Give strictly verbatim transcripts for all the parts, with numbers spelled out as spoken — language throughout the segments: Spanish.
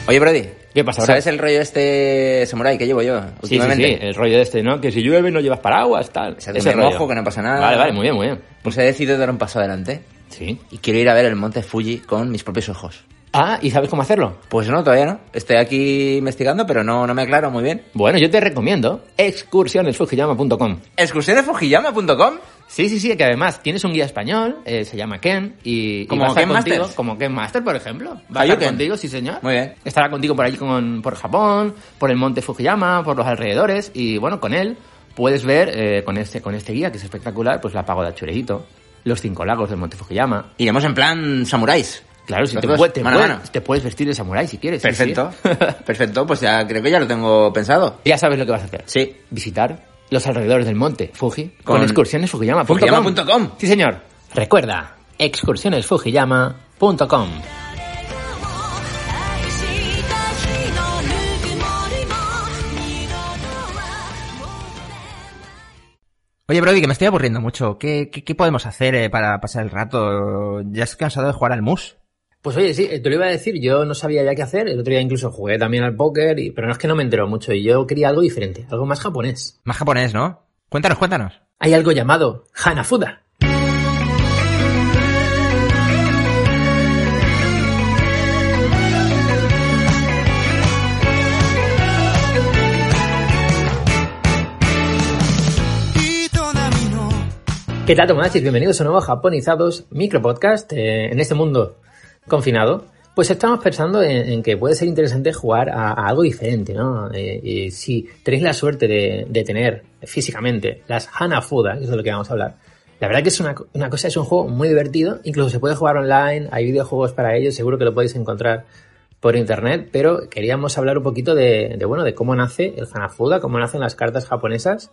Oye, Brody. ¿Qué pasa? ¿Sabes el rollo este samurai que llevo yo últimamente? Sí, sí, sí, el rollo este, ¿no? Que si llueve no llevas paraguas, tal. Ese, ese rollo. mojo, que no pasa nada. Vale, vale, muy bien, muy bien. Pues he decidido dar un paso adelante. Sí. Y quiero ir a ver el monte Fuji con mis propios ojos. Ah, ¿y sabes cómo hacerlo? Pues no, todavía no. Estoy aquí investigando, pero no, no me aclaro muy bien. Bueno, yo te recomiendo excursiones fujiyama punto com. ¿excursiones fujiyama punto com? Sí, sí, sí, que además tienes un guía español, eh, se llama Ken, y, ¿Como y va a estar Ken contigo, Masters? como Ken Master, por ejemplo. Va a Hayuken. estar contigo, sí señor. Muy bien. Estará contigo por allí con, por Japón, por el monte Fujiyama, por los alrededores, y bueno, con él puedes ver, eh, con este con este guía, que es espectacular, pues la pagoda Churehito, los cinco lagos del monte Fujiyama. Iremos en plan samuráis. Claro, si te, Nosotros, puede- te, mano a puede- mano. te puedes vestir de samurái si quieres. sí, Perfecto. sí. Perfecto, pues ya creo que ya lo tengo pensado. Ya sabes lo que vas a hacer. Sí. Visitar los alrededores del monte Fuji con, Con excursiones fujiyama punto com. fujiyama punto com. Sí, señor. Recuerda, excursiones fujiyama punto com. Oye, Brody, que me estoy aburriendo mucho. ¿Qué, qué, qué podemos hacer eh, para pasar el rato? Ya estoy cansado de jugar al mus. Pues oye, sí, te lo iba a decir, yo no sabía ya qué hacer, el otro día incluso jugué también al póker, y, pero no es que no me entero mucho, y yo quería algo diferente, algo más japonés. Más japonés, ¿no? Cuéntanos, cuéntanos. Hay algo llamado Hanafuda. ¿Qué tal, Tomodachis? Bienvenidos a un nuevo Japonizados micropodcast eh, en este mundo confinado. Pues estamos pensando en, en que puede ser interesante jugar a, a algo diferente, ¿no? Eh, y si tenéis la suerte de, de tener físicamente las Hanafuda, que es de lo que vamos a hablar, la verdad que es una, una cosa, es un juego muy divertido, incluso se puede jugar online, hay videojuegos para ello, seguro que lo podéis encontrar por internet, pero queríamos hablar un poquito de, de bueno, de cómo nace el Hanafuda, cómo nacen las cartas japonesas.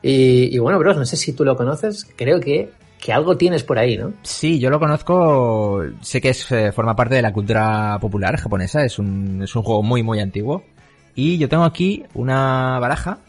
Y, y bueno, bros, no sé si tú lo conoces, creo que, que algo tienes por ahí, ¿no? Sí, yo lo conozco, sé que es eh, forma parte de la cultura popular japonesa, es un, es un juego muy, muy antiguo. Y yo tengo aquí una baraja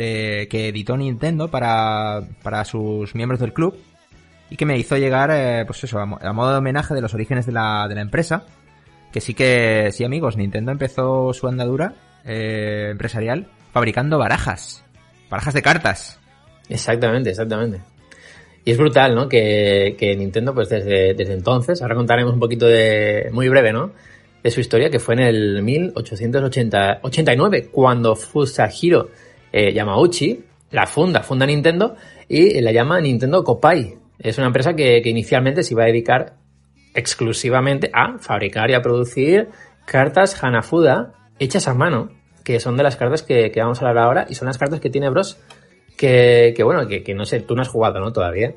de que editó Nintendo para, para sus miembros del club y que me hizo llegar, eh, pues eso, a, mo- a modo de homenaje de los orígenes de la, de la empresa. Que sí que, sí amigos, Nintendo empezó su andadura eh, empresarial fabricando barajas, barajas de cartas. Exactamente, exactamente. Y es brutal, ¿no? Que, que Nintendo, pues desde, desde entonces, ahora contaremos un poquito de, muy breve, ¿no? De su historia, que fue en el mil ochocientos ochenta, ochenta y nueve, cuando Fusahiro eh, Yamauchi la funda, funda Nintendo y la llama Nintendo Kopai. Es una empresa que, que inicialmente se iba a dedicar exclusivamente a fabricar y a producir cartas Hanafuda hechas a mano, que son de las cartas que, que vamos a hablar ahora, y son las cartas que tiene Bros, que, que bueno, que, que no sé, tú no has jugado, ¿no? Todavía.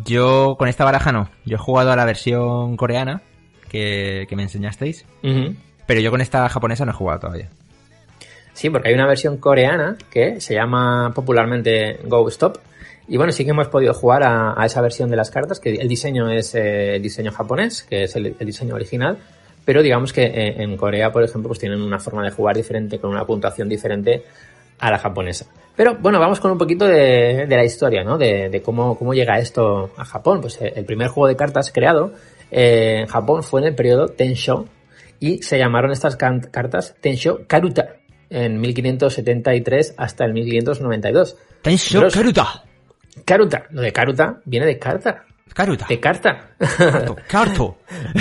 Yo con esta baraja no, yo he jugado a la versión coreana que, que me enseñasteis, Uh-huh. pero yo con esta japonesa no he jugado todavía. Sí, porque hay una versión coreana que se llama popularmente Go Stop. Y bueno, sí que hemos podido jugar a, a esa versión de las cartas, que el diseño es eh, el diseño japonés, que es el, el diseño original. Pero digamos que eh, en Corea, por ejemplo, pues tienen una forma de jugar diferente, con una puntuación diferente a la japonesa. Pero bueno, vamos con un poquito de, de la historia, ¿no? De, de cómo, cómo llega esto a Japón. Pues eh, el primer juego de cartas creado eh, en Japón fue en el periodo Tensho y se llamaron estas can- cartas Tensho Karuta en mil quinientos setenta y tres hasta el mil quinientos noventa y dos. Tensho Bros, Karuta. Karuta, lo de Karuta viene de carta. Karuta. De carta. Karto. Karto.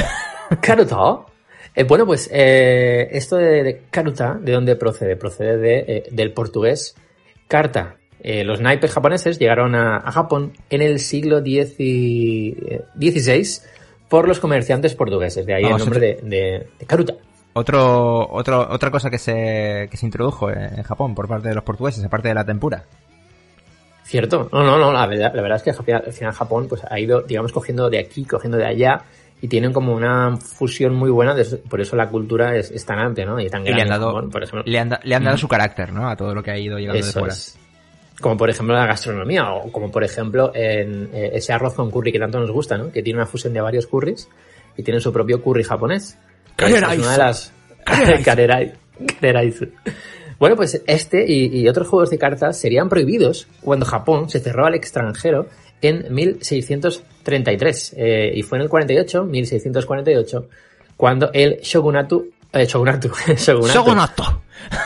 Karuta. Eh, bueno, pues eh, esto de, de Karuta, ¿de dónde procede? Procede de, eh, del portugués carta. Eh, los naipes japoneses llegaron a, a Japón en el siglo dieciséis por los comerciantes portugueses. De ahí Vamos, el nombre de, de, de Karuta. Otro, otro, otra cosa que se, que se introdujo en Japón por parte de los portugueses, aparte de la tempura. ¿Cierto? No, no, no, la verdad, la verdad es que al final Japón pues ha ido, digamos, cogiendo de aquí, cogiendo de allá, y tienen como una fusión muy buena, de eso, por eso la cultura es, es tan amplia, ¿no? Y tan Y grande. le han dado, Japón, por eso, le han, da- le han dado Mm. su carácter, ¿no? A todo lo que ha ido llegando de eso fuera. es. Como por ejemplo la gastronomía, o como por ejemplo en eh, ese arroz con curry que tanto nos gusta, ¿no? Que tiene una fusión de varios curries y tiene su propio curry japonés. Kareraisu. Es una de las... Karerai- Kareraisu. Bueno, pues este y, y otros juegos de cartas serían prohibidos cuando Japón se cerró al extranjero en mil seiscientos treinta y tres. Eh, y fue en el cuarenta y ocho, mil seiscientos cuarenta y ocho, cuando el shogunato Eh, Shogunato. Shogunato. Shogunato.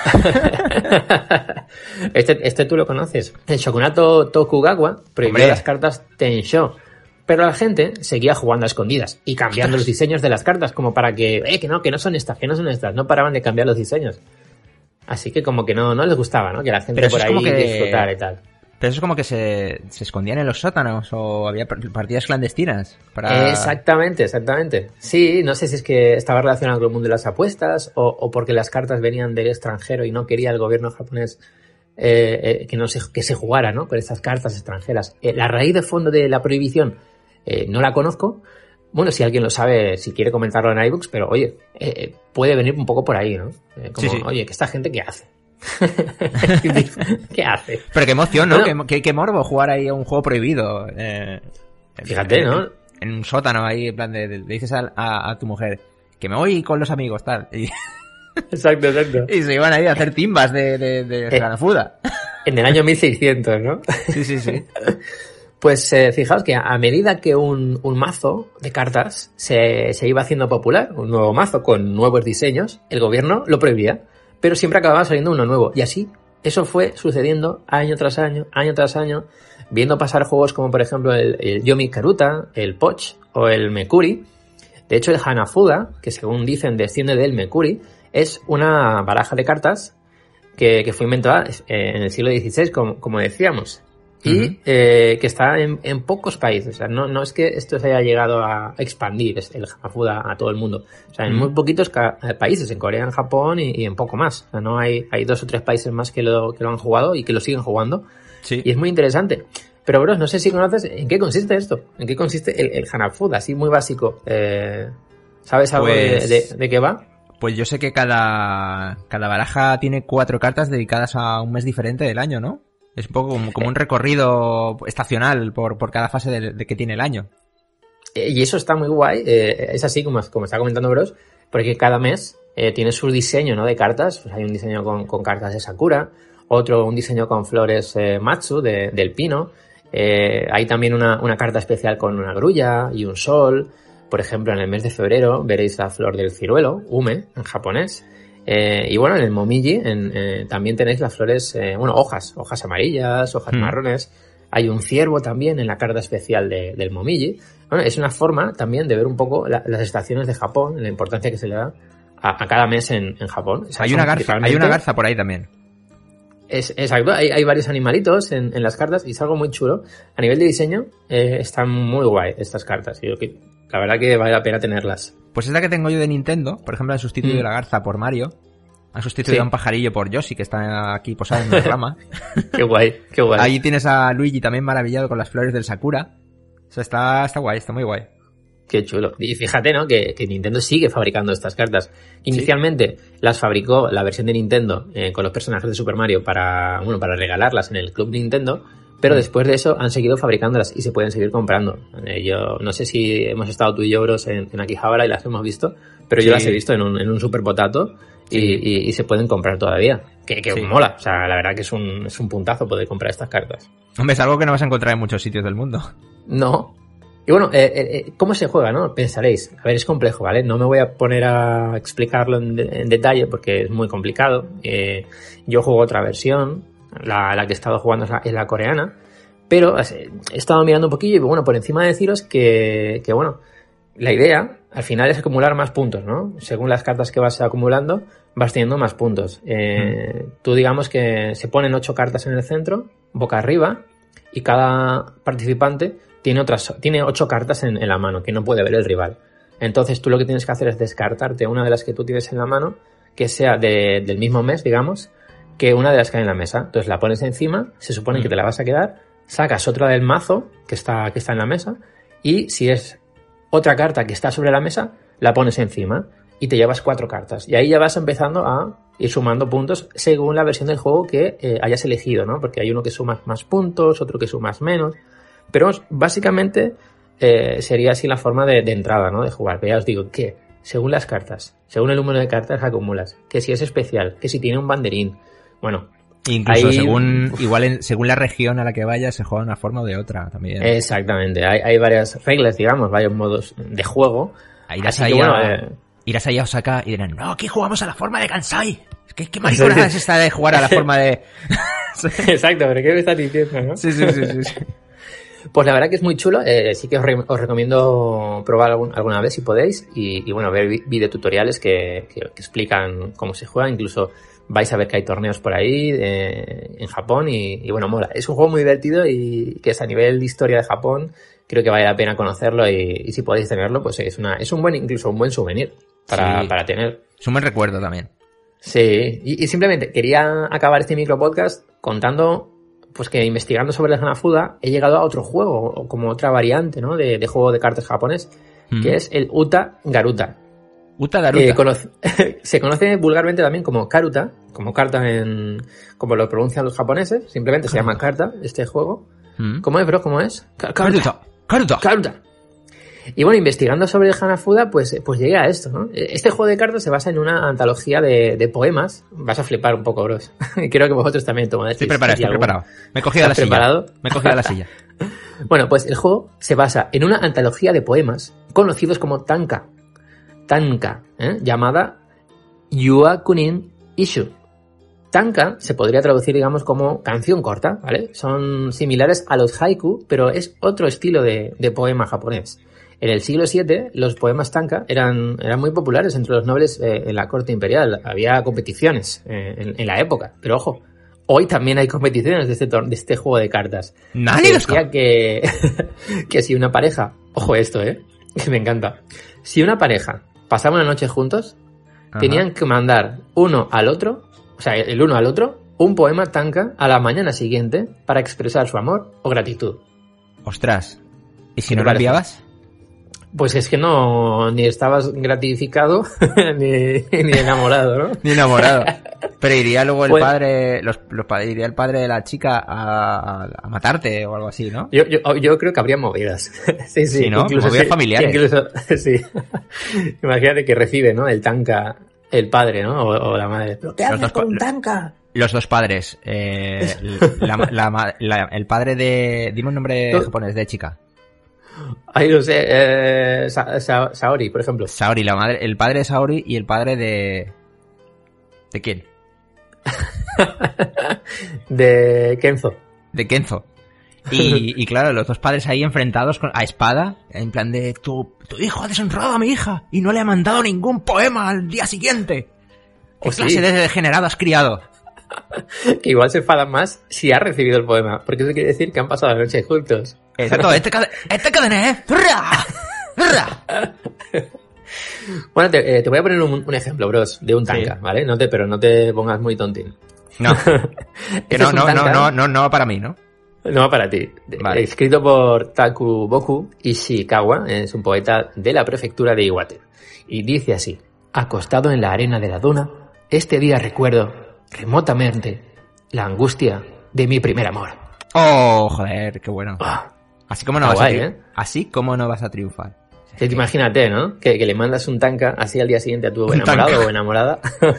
este, este tú lo conoces. El Shogunato Tokugawa prohibió Hombre. las cartas Tensho. Pero la gente seguía jugando a escondidas y cambiando los diseños de las cartas como para que, eh, que no, que no son estas, que no son estas. No paraban de cambiar los diseños. Así que como que no, no les gustaba, ¿no? Que la gente Pero eso por es ahí como que- disfrutara y tal. Pero eso es como que se, se escondían en los sótanos o había partidas clandestinas. Para... Exactamente, exactamente. Sí, no sé si es que estaba relacionado con el mundo de las apuestas o, o porque las cartas venían del extranjero y no quería el gobierno japonés eh, eh, que no se, que se jugara, ¿no? Con estas cartas extranjeras. Eh, la raíz de fondo de la prohibición eh, no la conozco. Bueno, si alguien lo sabe, si quiere comentarlo en iBooks, pero oye, eh, puede venir un poco por ahí, ¿no? Eh, como, Sí, sí. oye, ¿que esta gente qué hace? ¿Qué hace? Pero qué emoción, ¿no? Bueno. Qué, qué, qué morbo jugar ahí a un juego prohibido. Eh, Fíjate, en, ¿no? En, en un sótano ahí, en plan de, de- le dices a, a, a tu mujer que me voy con los amigos, tal. Y, Exacto, exacto. y se iban ahí a hacer timbas de, de, de Eh. Hanafuda. En el año mil seiscientos, ¿no? Sí, sí, sí. Pues eh, fijaos que a medida que un, un mazo de cartas se, se iba haciendo popular, un nuevo mazo con nuevos diseños, el gobierno lo prohibía, pero siempre acababa saliendo uno nuevo. Y así, eso fue sucediendo año tras año, año tras año, viendo pasar juegos como por ejemplo el, el Yomi Karuta, el Poch o el Mekuri. De hecho, el Hanafuda, que según dicen desciende del Mekuri, es una baraja de cartas que, que fue inventada eh, en el siglo dieciséis, como, como decíamos. Y Ujú. eh, que está en, en pocos países. O sea, no, no es que esto se haya llegado a expandir es el Hanafuda a todo el mundo. O sea, en Ujú. muy poquitos ca- eh, países, en Corea, en Japón y, y en poco más. O sea, no hay, hay dos o tres países más que lo, que lo han jugado y que lo siguen jugando. Sí. Y es muy interesante. Pero, bros, no sé si conoces en qué consiste esto. ¿En qué consiste el, el Hanafuda? Así muy básico. Eh, ¿Sabes algo Pues- de, de, de qué va? Pues yo sé que cada, cada baraja tiene cuatro cartas dedicadas a un mes diferente del año, ¿no? Es un poco como, como un recorrido estacional por, por cada fase de, de que tiene el año. Eh, Y eso está muy guay. eh, es así como, como está comentando Bros, porque cada mes eh, tiene su diseño, ¿no? De cartas. Pues hay un diseño con, con cartas de Sakura, otro un diseño con flores eh, Matsu de- del pino. Eh, hay también una, una carta especial con una grulla y un sol. Por ejemplo, en el mes de febrero veréis la flor del ciruelo, ume, en japonés. Eh, y bueno, en el momiji en, eh, también tenéis las flores, eh, bueno, hojas, hojas amarillas, hojas Mm. marrones. Hay un ciervo también en la carta especial de- del momiji. Bueno, es una forma también de ver un poco la- las estaciones de Japón, la importancia que se le da a, a cada mes en, en Japón. O sea, Hay son una garza, hay principalmente- una garza por ahí también. Es, exacto, hay, hay varios animalitos en, en las cartas y es algo muy chulo. A nivel de diseño, eh, están muy guay estas cartas. Y yo que, la verdad que vale la pena tenerlas. Pues es la que tengo yo de Nintendo. Por ejemplo, han sustituido Mm. la garza por Mario. Han sustituido Sí. a un pajarillo por Yoshi, que está aquí posado en una rama. Qué guay, qué guay. Ahí tienes a Luigi también maravillado con las flores del Sakura. O sea, está, está guay, está muy guay. Qué chulo. Y fíjate, ¿no? Que, que Nintendo sigue fabricando estas cartas. Inicialmente las fabricó la versión de Nintendo eh, con los personajes de Super Mario para, bueno, para regalarlas en el Club Nintendo, pero después de eso han seguido fabricándolas y se pueden seguir comprando. Eh, yo no sé si hemos estado tú y yo, Bros, en, en Akihabara y las hemos visto, pero yo Sí. las he visto en un, en un Super Potato y, y- y se pueden comprar todavía. Que, que Sí. mola. O sea, la verdad que es un, es un puntazo poder comprar estas cartas. Hombre, es algo que no vas a encontrar en muchos sitios del mundo. No. Y bueno, eh, eh, ¿cómo se juega, no? Pensaréis. A ver, es complejo, ¿vale? No me voy a poner a explicarlo en, de- en detalle porque es muy complicado. Eh, yo juego otra versión, la, la que he estado jugando es la, es la coreana, pero eh, he estado mirando un poquillo y bueno, por encima de deciros que, que bueno, la idea al final es acumular más puntos, ¿no? Según las cartas que vas acumulando, vas teniendo más puntos. Eh, Tú digamos que se ponen ocho cartas en el centro, boca arriba, y cada participante tiene otras, tiene ocho cartas en, en la mano que no puede ver el rival. Entonces tú lo que tienes que hacer es descartarte una de las que tú tienes en la mano que sea de- del mismo mes, digamos, que una de las que hay en la mesa. Entonces la pones encima, se supone Mm. que te la vas a quedar, sacas otra del mazo que está, que está en la mesa y si es otra carta que está sobre la mesa, la pones encima y te llevas cuatro cartas. Y ahí ya vas empezando a ir sumando puntos según la versión del juego que eh, hayas elegido, ¿no? Porque hay uno que sumas más puntos, otro que sumas menos. Pero básicamente eh, sería así la forma de, de entrada, ¿no? De jugar. Pero ya os digo que según las cartas, según el número de cartas que acumulas, que si es especial, que si tiene un banderín, bueno, Incluso ahí- según, igual en- según la región a la que vayas se juega de una forma o de otra también. exactamente. Hay, hay varias reglas, digamos, varios modos de juego. Ahí irás Así ahí que, bueno, a, eh, irás allá a Osaka y dirán, no, aquí jugamos a la forma de Kansai. ¿Qué, qué mariconada es esta de jugar a la forma de...? Exacto, pero ¿qué me estás diciendo, no? Sí, sí, sí, sí, sí. Pues la verdad que es muy chulo, eh, sí que os, re os recomiendo probar algún, alguna vez si podéis y, y bueno, ver videotutoriales que, que, que explican cómo se juega, incluso vais a ver que hay torneos por ahí eh, en Japón y, y bueno, mola. Es un juego muy divertido y que es a nivel de historia de Japón, creo que vale la pena conocerlo y, y si podéis tenerlo, pues es una es un buen, incluso un buen souvenir para, sí. para tener. Es un buen recuerdo también. Sí, y, y simplemente quería acabar este micro podcast contando pues que investigando sobre el Hanafuda he llegado a otro juego, como otra variante, ¿no? De, de juego de cartas japonés, mm. que es el Uta Garuta. Uta Garuta. Eh, conoce, se conoce vulgarmente también como Karuta, como carta en... como lo pronuncian los japoneses, simplemente se llama carta este juego. Mm. ¿Cómo es, bro? ¿Cómo es? Karuta. Karuta. Karuta. Y bueno, investigando sobre el Hanafuda, pues, pues llegué a esto, ¿no? Este juego de cartas se basa en una antología de, de poemas. Vas a flipar un poco, bros. Creo que vosotros también tomáis. Estoy preparado, estoy preparado. Me he cogido la silla. preparado? Me he cogido la silla. Bueno, pues el juego se basa en una antología de poemas conocidos como tanka. Tanka, ¿eh? Llamada Yuakunin Isshu. Tanka se podría traducir, digamos, como canción corta, ¿vale? Son similares a los haiku, pero es otro estilo de, de poema japonés. En el siglo siete, los poemas tanka eran, eran muy populares entre los nobles eh, en la corte imperial. Había competiciones eh, en, en la época. Pero ojo, hoy también hay competiciones de este, de este juego de cartas. Nadie decía que, que si una pareja... Ojo esto, ¿eh? Que me encanta. Si una pareja pasaba una noche juntos, ajá, tenían que mandar uno al otro, o sea, el uno al otro, un poema tanka a la mañana siguiente para expresar su amor o gratitud. Ostras. ¿Y si no lo enviabas? Pues es que no, ni estabas gratificado, ni, ni enamorado, ¿no? Ni enamorado. Pero iría luego el pues, padre, los, los, iría el padre de la chica a, a matarte o algo así, ¿no? Yo, yo, yo creo que habría movidas. Sí, sí. Sí, ¿no? Incluso movidas sí, familiares. Incluso, sí. Imagínate que recibe, ¿no? El tanka, el padre, ¿no? O, o la madre. ¿Pero qué haces con un tanka? Los dos padres. Eh, la, la, la, el padre de... Dime un nombre ¿Tú? japonés de chica. Ay, no sé, eh, Sa Sa Saori, por ejemplo. Saori, la madre, el padre de Saori y el padre de... ¿De quién? De Kenzo. De Kenzo. Y, y claro, los dos padres ahí enfrentados con, a espada, en plan de, tu, tu hijo ha deshonrado a mi hija y no le ha mandado ningún poema al día siguiente. ¿Qué oh, clase sí. de degenerado has criado? Que igual se enfadan más si ha recibido el poema, porque eso quiere decir que han pasado la noche juntos. Exacto, este cadena, este cadena, ¿eh? Bueno, te, eh, te voy a poner un, un ejemplo, bros, de un tanka, sí. ¿Vale? No te, pero no te pongas muy tontín. No, que no, no, no, no, no, no va para mí, ¿no? No va para ti. Vale. Escrito por Takuboku Ishikawa, es un poeta de la prefectura de Iwate. Y dice así: acostado en la arena de la duna, este día recuerdo remotamente la angustia de mi primer amor. Oh, joder, qué bueno. Oh, así como no vas guay, a ¿eh? Así como no vas a triunfar. Sí, que... Imagínate, ¿no? Que, que le mandas un tanka así al día siguiente a tu enamorado o enamorada.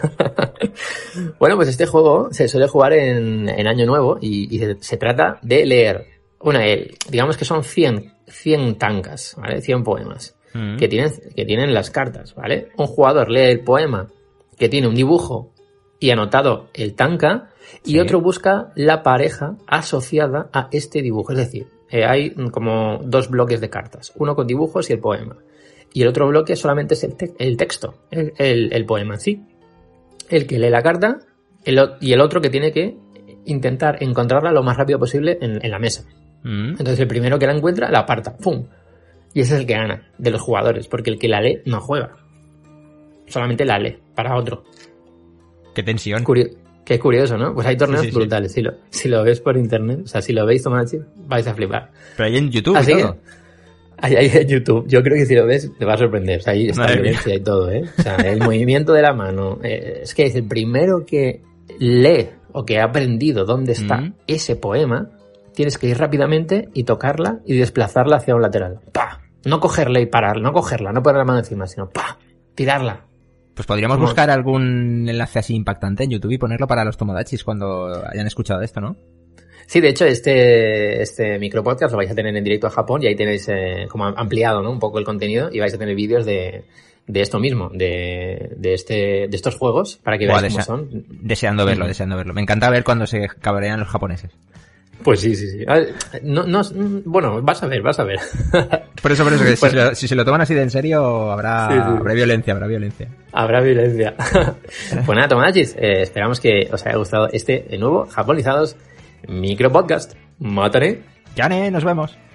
Bueno, pues este juego se suele jugar en, en Año Nuevo y, y se, se trata de leer. Una, el, digamos que son cien, cien tankas, ¿vale? cien poemas mm. que tienen, que tienen las cartas, ¿vale? Un jugador lee el poema que tiene un dibujo y anotado el tanka y sí. otro busca la pareja asociada a este dibujo. Es decir, eh, hay como dos bloques de cartas, uno con dibujos y el poema. Y el otro bloque solamente es el, te el texto, el, el, el poema en sí. El que lee la carta el, y el otro que tiene que intentar encontrarla lo más rápido posible en, en la mesa. Mm. Entonces el primero que la encuentra la aparta, ¡pum! Y ese es el que gana de los jugadores, porque el que la lee no juega. Solamente la lee para otro. Qué tensión. Curio Qué curioso, ¿no? Pues hay torneos sí, sí, brutales. Sí. Si, lo, si lo ves por internet, o sea, si lo veis, Tomodachi, vais a flipar. Pero hay en YouTube Así y todo. Hay, hay en YouTube. Yo creo que si lo ves, te va a sorprender. O sea, ahí está la violencia y todo, ¿eh? O sea, el movimiento de la mano. Eh, es que es el primero que lee o que ha aprendido dónde está mm. ese poema. Tienes que ir rápidamente y tocarla y desplazarla hacia un lateral. ¡Pah! No cogerla y pararla, no cogerla, no poner la mano encima, sino ¡pah! Tirarla. Pues podríamos ¿Cómo? buscar algún enlace así impactante en YouTube y ponerlo para los Tomodachis cuando hayan escuchado de esto, ¿no? Sí, de hecho, este, este micropodcast lo vais a tener en directo a Japón y ahí tenéis eh, como ampliado, ¿no? Un poco el contenido y vais a tener vídeos de, de esto mismo, de, de este, de estos juegos, para que Buah, veáis desea- cómo son. Deseando verlo, Mm. deseando verlo. Me encanta ver cuando se cabrean los japoneses. Pues sí, sí, sí. A ver, No, no, bueno, vas a ver, vas a ver. Por eso, por eso, que si, Pues- se lo, si se lo toman así de en serio, habrá, Sí, sí. habrá violencia, habrá violencia. Habrá violencia. Pues nada, Tomodachis, eh, esperamos que os haya gustado este de nuevo Japonizados micro podcast. Matane. Yane, nos vemos.